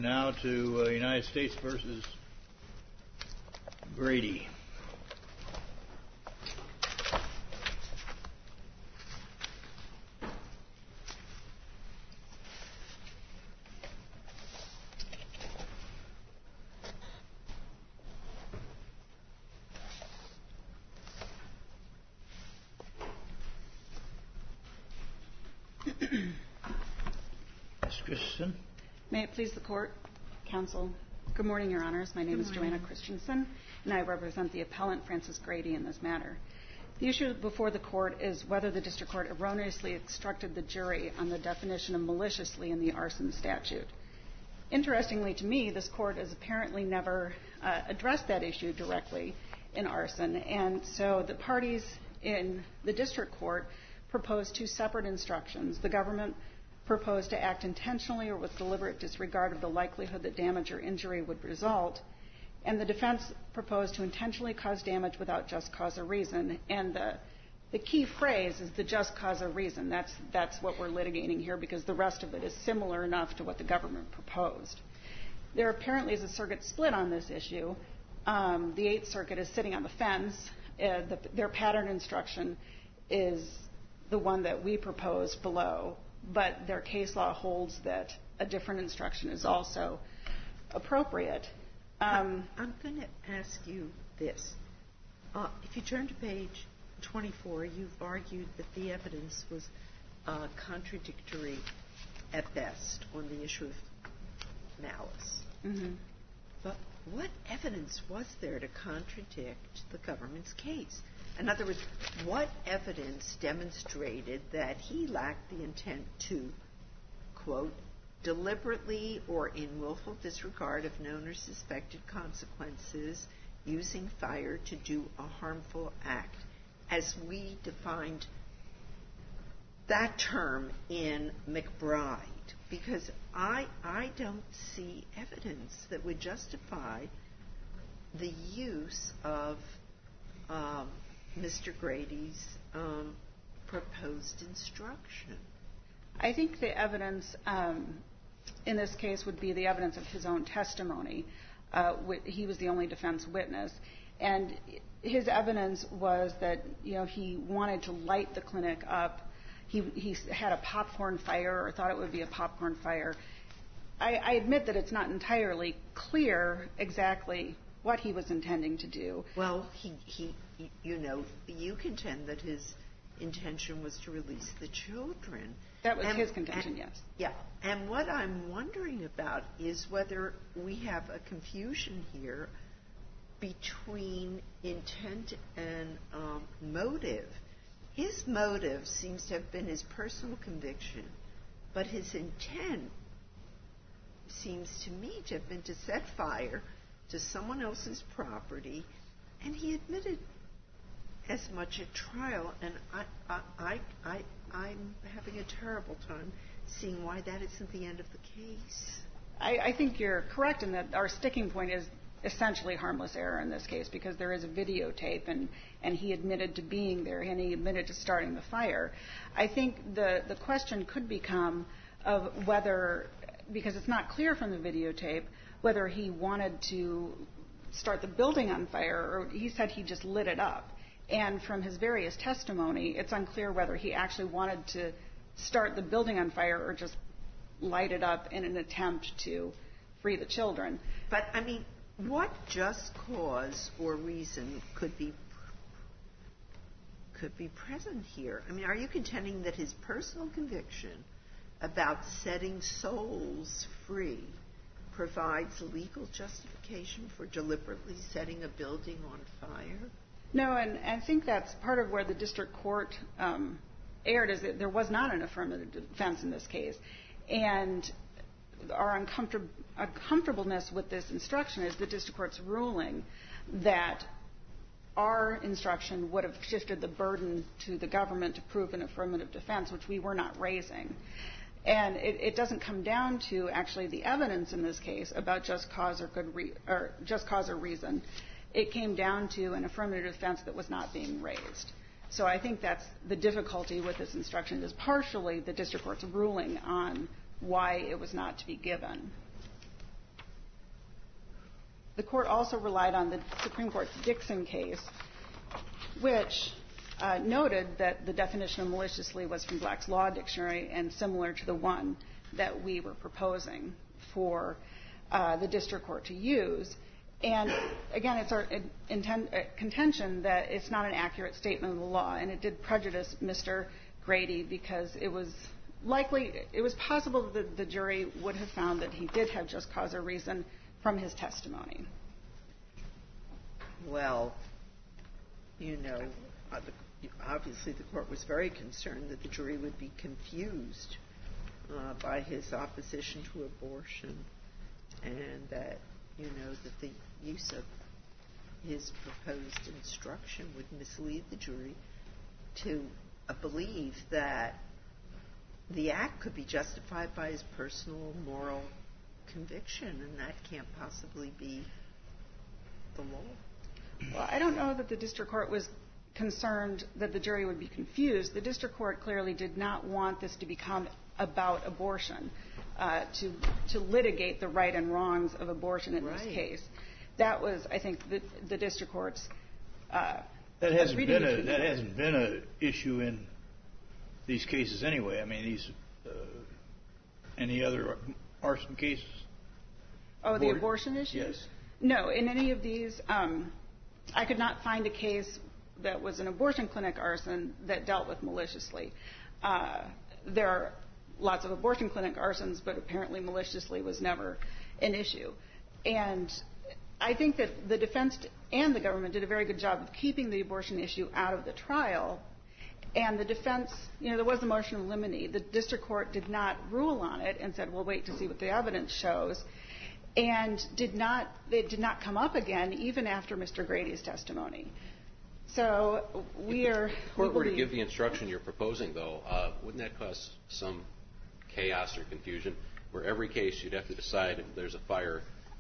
now to United States versus Grady. Ms. Christensen. May it please the Court, Counsel. Good morning, Your Honors. My name is Joanna Christensen, and I represent the appellant, Francis Grady, in this matter. The issue before the Court is whether the District Court erroneously instructed the jury on the definition of maliciously in the arson statute. Interestingly to me, this Court has apparently never addressed that issue directly in arson, and so the parties in the District Court proposed two separate instructions. The government proposed to act intentionally or with deliberate disregard of the likelihood that damage or injury would result, and the defense proposed to intentionally cause damage without just cause or reason. And the key phrase is the just cause or reason. That's what we're litigating here, because the rest of it is similar enough to what the government proposed. There apparently is a circuit split on this issue. The Eighth Circuit is sitting on the fence. Their pattern instruction is the one that we proposed below, but their case law holds that a different instruction is also appropriate. I'm going to ask you this. If you turn to page 24, you've argued that the evidence was contradictory at best on the issue of malice. Mm-hmm. But what evidence was there to contradict the government's case? In other words, what evidence demonstrated that he lacked the intent to, quote, deliberately or in willful disregard of known or suspected consequences using fire to do a harmful act, as we defined that term in McBride? Because I don't see evidence that would justify the use of Mr. Grady's proposed instruction. I think the evidence in this case would be the evidence of his own testimony. He was the only defense witness, and his evidence was that he wanted to light the clinic up. He had a popcorn fire, or thought it would be a popcorn fire. I admit that it's not entirely clear exactly what he was intending to do. Well, you contend that his intention was to release the children. That was his contention, yes. Yeah. And what I'm wondering about is whether we have a confusion here between intent and motive. His motive seems to have been his personal conviction, but his intent seems to me to have been to set fire to someone else's property, and he admitted as much at trial, and I'm having a terrible time seeing why that isn't the end of the case. I think you're correct in that our sticking point is essentially harmless error in this case, because there is a videotape, and he admitted to being there, and he admitted to starting the fire. I think the question could become of whether, because it's not clear from the videotape, whether he wanted to start the building on fire, or he said he just lit it up. And from his various testimony, it's unclear whether he actually wanted to start the building on fire or just light it up in an attempt to free the children. But, I mean, what just cause or reason could be present here? I mean, are you contending that his personal conviction about setting souls free provides legal justification for deliberately setting a building on fire? No, and I think that's part of where the district court erred, is that there was not an affirmative defense in this case. And our uncomfortableness with this instruction is the district court's ruling that our instruction would have shifted the burden to the government to prove an affirmative defense, which we were not raising. And it doesn't come down to actually the evidence in this case about just cause or reason. It came down to an affirmative defense that was not being raised. So I think that's the difficulty with this instruction, is partially the district court's ruling on why it was not to be given. the court also relied on the Supreme Court's Dixon case, which noted that the definition of maliciously was from Black's Law Dictionary and similar to the one that we were proposing for the district court to use. And again, it's our contention that it's not an accurate statement of the law, and it did prejudice Mr. Grady because it was possible that the jury would have found that he did have just cause or reason from his testimony. Well, obviously the court was very concerned that the jury would be confused by his opposition to abortion, and that, that the use of his proposed instruction would mislead the jury to believe that the act could be justified by his personal moral conviction, and that can't possibly be the law. Well, I don't know that the district court was concerned that the jury would be confused. The district court clearly did not want this to become about abortion, to litigate the right and wrongs of abortion in this case. That was, I think, the district court's that hasn't been an issue in these cases anyway. I mean, any other arson cases? Oh, the abortion issues? Yes. No, in any of these, I could not find a case that was an abortion clinic arson that dealt with maliciously. There are lots of abortion clinic arsons, but apparently maliciously was never an issue. And I think that the defense and the government did a very good job of keeping the abortion issue out of the trial. And the defense, there was a motion of limine. The district court did not rule on it and said, we'll wait to see what the evidence shows. And it did not come up again, even after Mr. Grady's testimony. So If the court were to give the instruction you're proposing, though, wouldn't that cause some chaos or confusion, where every case you'd have to decide if there's a fire,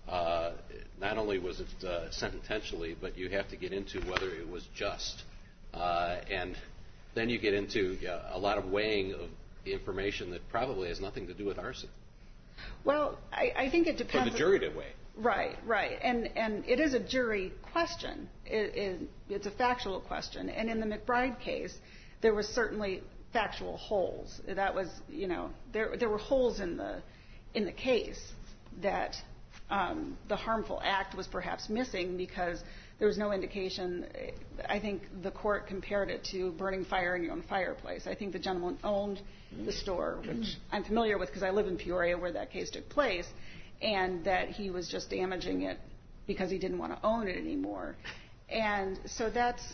not only was it sent intentionally, but you have to get into whether it was just. And then you get into a lot of weighing of the information that probably has nothing to do with arson. Well, I think it depends. For the jury to weigh. Right. And it is a jury question. It's a factual question. And in the McBride case, there was certainly factual holes. That was, there were holes in the case that the harmful act was perhaps missing because there was no indication. I think the court compared it to burning fire in your own fireplace. I think the gentleman owned the store, which I'm familiar with because I live in Peoria where that case took place, and that he was just damaging it because he didn't want to own it anymore. And so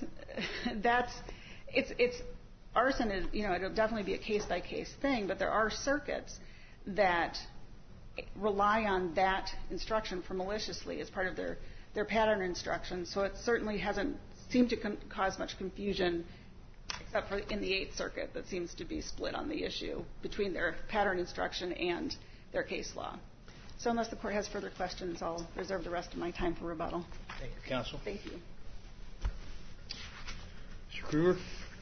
it's arson is, it'll definitely be a case-by-case thing, but there are circuits that rely on that instruction for maliciously as part of their pattern instruction. So it certainly hasn't seemed to cause much confusion, except for in the Eighth Circuit that seems to be split on the issue between their pattern instruction and their case law. So unless the court has further questions, I'll reserve the rest of my time for rebuttal. Thank you, counsel. Thank you. Mr. Kruger.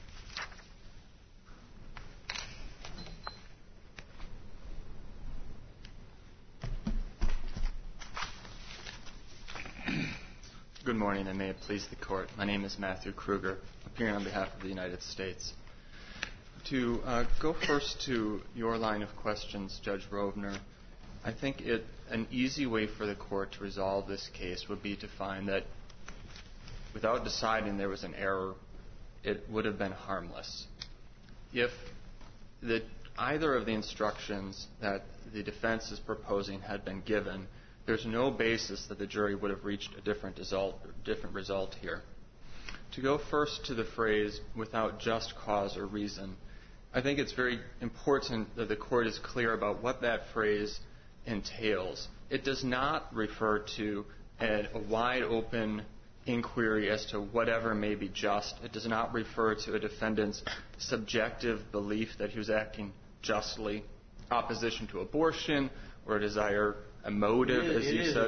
Good morning, and may it please the Court. My name is Matthew Kruger, appearing on behalf of the United States. To go first to your line of questions, Judge Rovner, I think an easy way for the Court to resolve this case would be to find that without deciding there was an error, it would have been harmless. If either of the instructions that the defense is proposing had been given, there's no basis that the jury would have reached a different result here. To go first to the phrase, without just cause or reason, I think it's very important that the Court is clear about what that phrase entails. It does not refer to a wide-open inquiry as to whatever may be just. It does not refer to a defendant's subjective belief that he was acting justly, opposition to abortion, or a desire, a motive, as you said.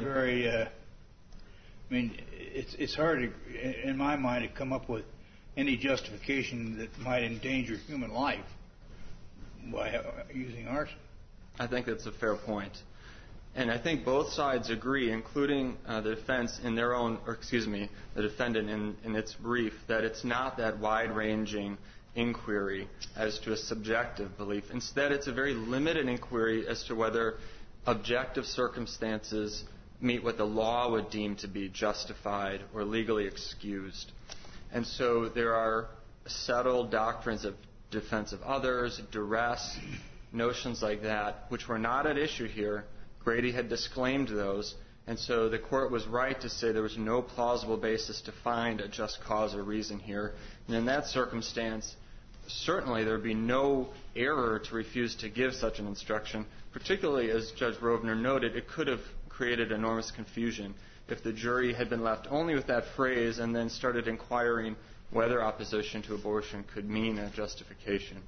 It's hard, in my mind, to come up with any justification that might endanger human life by using arson. I think that's a fair point. And I think both sides agree, including the defense in their own, the defendant in its brief, that it's not that wide-ranging inquiry as to a subjective belief. Instead, it's a very limited inquiry as to whether objective circumstances meet what the law would deem to be justified or legally excused. And so there are settled doctrines of defense of others, duress, notions like that, which were not at issue here. Grady had disclaimed those, and so the court was right to say there was no plausible basis to find a just cause or reason here. And in that circumstance, certainly there would be no error to refuse to give such an instruction, particularly, as Judge Rovner noted, it could have created enormous confusion if the jury had been left only with that phrase and then started inquiring whether opposition to abortion could mean a justification.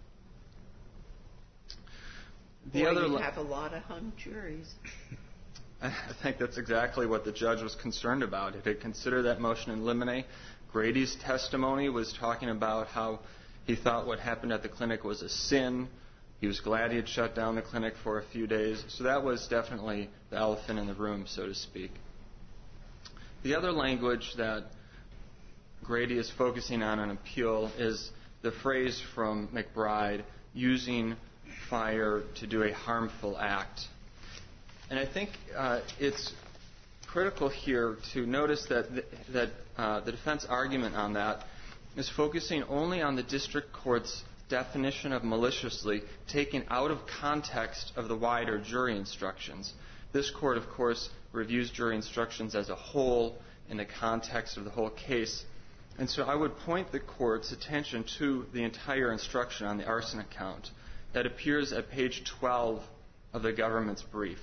We have a lot of hung juries. I think that's exactly what the judge was concerned about. If it considered that motion in limine, Grady's testimony was talking about how he thought what happened at the clinic was a sin. He was glad he had shut down the clinic for a few days. So that was definitely the elephant in the room, so to speak. The other language that Grady is focusing on appeal is the phrase from McBride, using fire to do a harmful act. And I think it's critical here to notice that the defense argument on that is focusing only on the district court's definition of maliciously taken out of context of the wider jury instructions. This court, of course, reviews jury instructions as a whole in the context of the whole case. And so I would point the court's attention to the entire instruction on the arson count that appears at page 12 of the government's brief.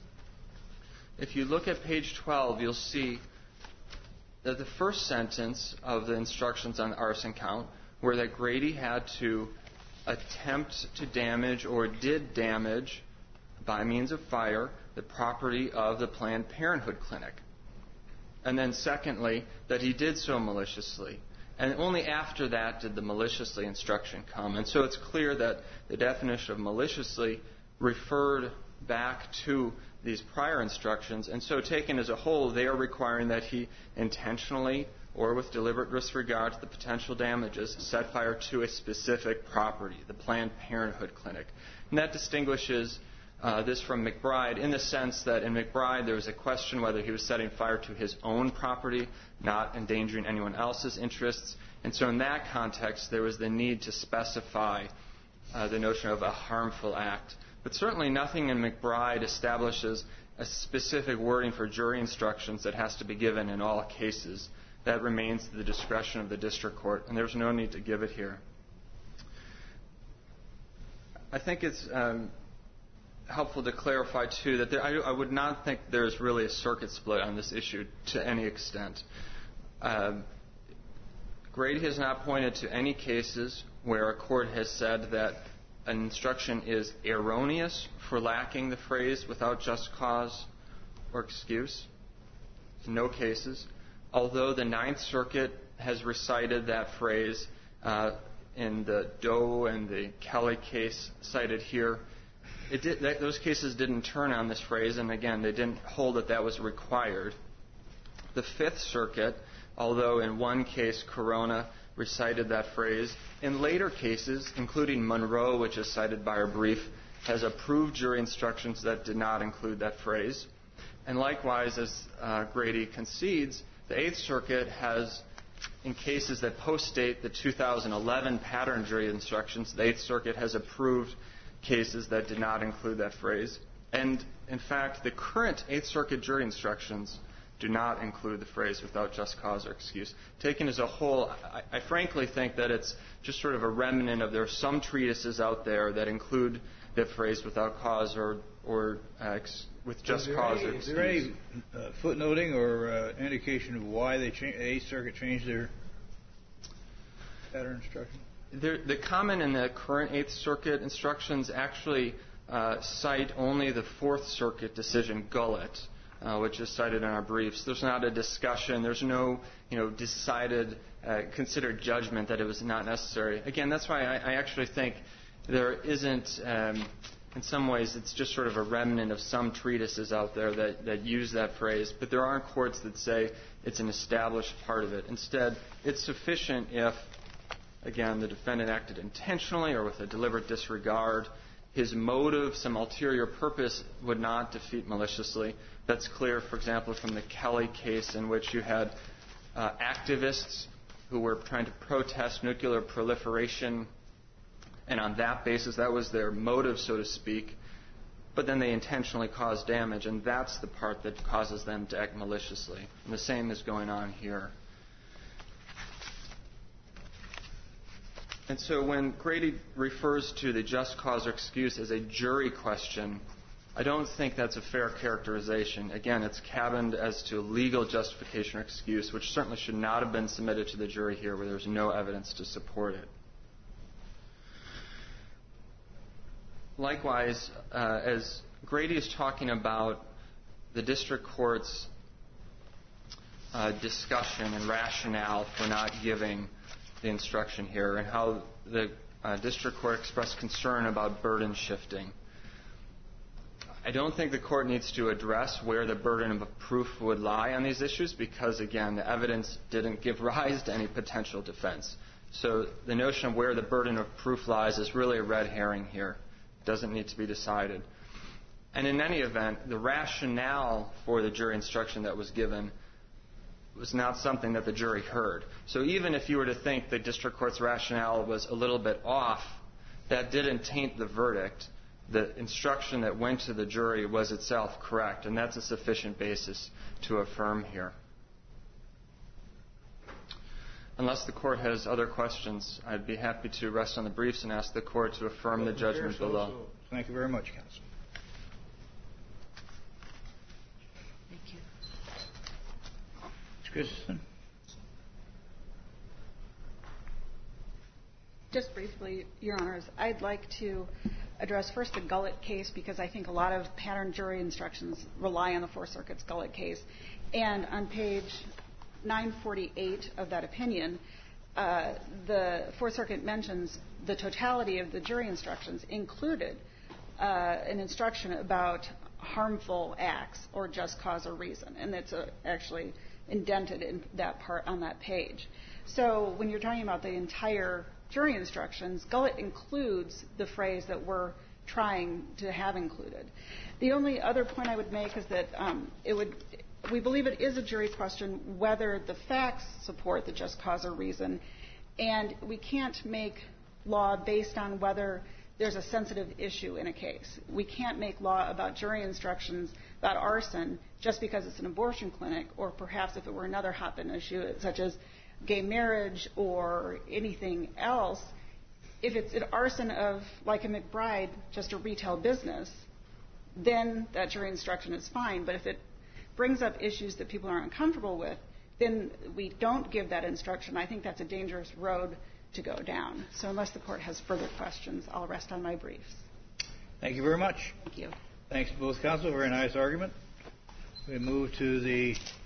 If you look at page 12, you'll see that the first sentence of the instructions on the arson count were that Grady had to attempt to damage or did damage by means of fire the property of the Planned Parenthood clinic. And then secondly, that he did so maliciously. And only after that did the maliciously instruction come. And so it's clear that the definition of maliciously referred back to these prior instructions. And so taken as a whole, they are requiring that he intentionally or with deliberate disregard to the potential damages set fire to a specific property, the Planned Parenthood clinic. And that distinguishes this from McBride in the sense that in McBride there was a question whether he was setting fire to his own property, not endangering anyone else's interests. And so in that context, there was the need to specify the notion of a harmful act. But certainly nothing in McBride establishes a specific wording for jury instructions that has to be given in all cases. That remains to the discretion of the district court, and there's no need to give it here. I think it's helpful to clarify, too, that I would not think there's really a circuit split on this issue to any extent. Grady has not pointed to any cases where a court has said that an instruction is erroneous for lacking the phrase without just cause or excuse. No cases. Although the Ninth Circuit has recited that phrase in the Doe and the Kelly case cited here, those cases didn't turn on this phrase, and again, they didn't hold that that was required. The Fifth Circuit, although in one case Corona recited that phrase, in later cases, including Monroe, which is cited by our brief, has approved jury instructions that did not include that phrase. And likewise, as Grady concedes, the Eighth Circuit has, in cases that post-date the 2011 pattern jury instructions, the Eighth Circuit has approved cases that did not include that phrase. And, in fact, the current Eighth Circuit jury instructions do not include the phrase without just cause or excuse. Taken as a whole, I frankly think that it's just sort of a remnant of there are some treatises out there that include the phrase without cause or with just cause or excuse. Is there any footnoting or indication of why the Eighth Circuit changed their pattern instruction? The comment in the current Eighth Circuit instructions actually cite only the Fourth Circuit decision, Gullett, which is cited in our briefs. There's not a discussion. There's no, decided, considered judgment that it was not necessary. Again, that's why I actually think there isn't in some ways it's just sort of a remnant of some treatises out there that use that phrase, but there aren't courts that say it's an established part of it. Instead, it's sufficient if, again, the defendant acted intentionally or with a deliberate disregard. His motive, some ulterior purpose, would not defeat maliciously. That's clear, for example, from the Kelly case in which you had activists who were trying to protest nuclear proliferation, and on that basis, that was their motive, so to speak, but then they intentionally caused damage, and that's the part that causes them to act maliciously. And the same is going on here. And so when Grady refers to the just cause or excuse as a jury question, I don't think that's a fair characterization. Again, it's cabined as to legal justification or excuse, which certainly should not have been submitted to the jury here where there's no evidence to support it. Likewise, as Grady is talking about the district court's discussion and rationale for not giving the instruction here and how the district court expressed concern about burden shifting, I don't think the court needs to address where the burden of proof would lie on these issues because, again, the evidence didn't give rise to any potential defense. So the notion of where the burden of proof lies is really a red herring here. It doesn't need to be decided. And in any event, the rationale for the jury instruction that was given was not something that the jury heard. So even if you were to think the district court's rationale was a little bit off, that didn't taint the verdict. The instruction that went to the jury was itself correct, and that's a sufficient basis to affirm here. Unless the court has other questions, I'd be happy to rest on the briefs and ask the court to affirm the judgment below. Thank you very much, counsel. Thank you. Ms. Christensen? Just briefly, Your Honors, I'd like to address first the Gullett case because I think a lot of pattern jury instructions rely on the Fourth Circuit's Gullett case. And on page 948 of that opinion, the Fourth Circuit mentions the totality of the jury instructions included an instruction about harmful acts or just cause or reason. And it's actually indented in that part on that page. So when you're talking about the entire jury instructions, Gullett includes the phrase that we're trying to have included. The only other point I would make is that we believe it is a jury question whether the facts support the just cause or reason, and we can't make law based on whether there's a sensitive issue in a case. We can't make law about jury instructions about arson just because it's an abortion clinic, or perhaps if it were another hot-button issue such as gay marriage or anything else. If it's an arson of, like a McBride, just a retail business, then that jury instruction is fine. But if it brings up issues that people are uncomfortable with, then we don't give that instruction. I think that's a dangerous road to go down. So unless the court has further questions, I'll rest on my briefs. Thank you very much. Thank you. Thanks to both counsel. Very nice argument. We move to the